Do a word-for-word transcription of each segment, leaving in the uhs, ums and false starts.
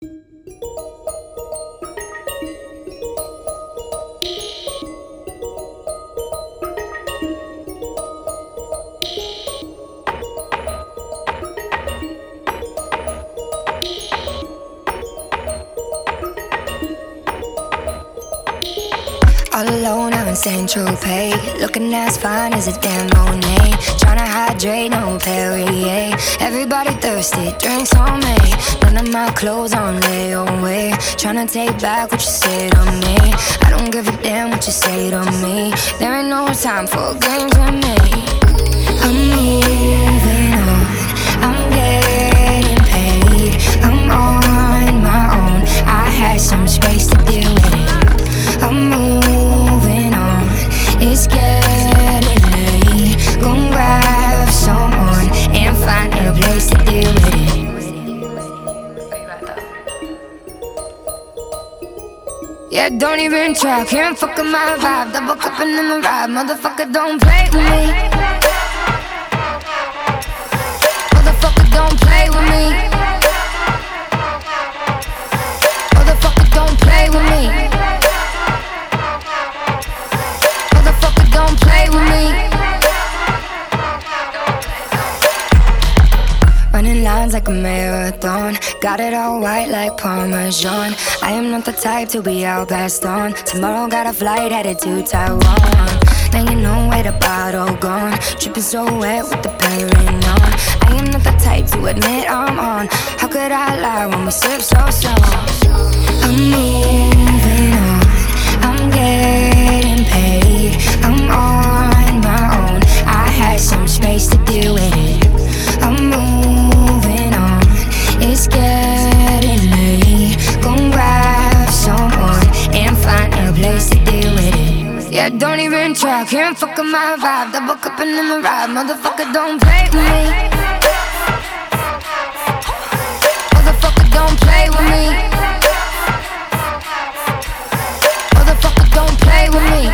All alone out in Saint-Tropez, looking as fine as a damn Monet. Tryna hydrate, no Perrier. Everybody thirsty, drinks on me. None of my clothes on layaway. Tryna take back what you said on me. I don't give a damn what you say to me. There ain't no time for games with me. I'm moving on, I'm getting paid. I'm on my own, I had some space to deal with it. I'm moving on, it's getting late. Gon' grab someone and find a place to deal with it. Yeah, don't even try, can't fuck with my vibe. Double cupping in the ride, motherfucker, don't play with me. Motherfucker, don't play with me. Motherfucker, don't play with me. Motherfucker, don't play with me. Running lines like a marathon, got it all white like Parmesan. I am not the type to be out past dawn. Tomorrow got a flight headed to Taiwan. Now you know where the bottle gone, dripping so wet with the pairing on. I am not the type to admit I'm on. How could I lie when we sip so slow? I'm moving on, I'm getting paid. I'm on my own, I had some space to deal with it. I'm moving on, it's getting late. Gon' grab someone and find a place to deal with it. Yeah, don't even try, can't fuck with my vibe. Double cupping in the ride, motherfucker, don't play with me. Motherfucker, don't play with me. Motherfucker, don't play with me.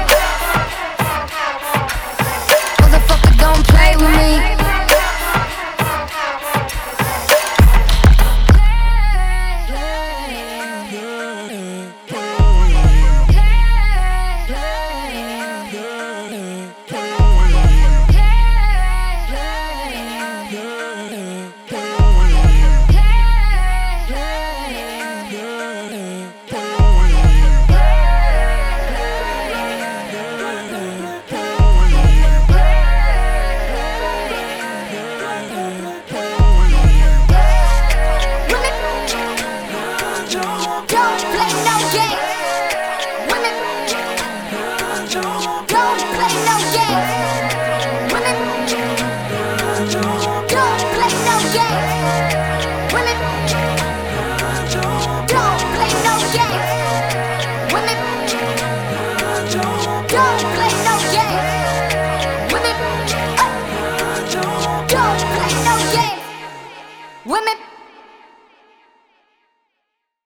Motherfucker, don't play with me. Women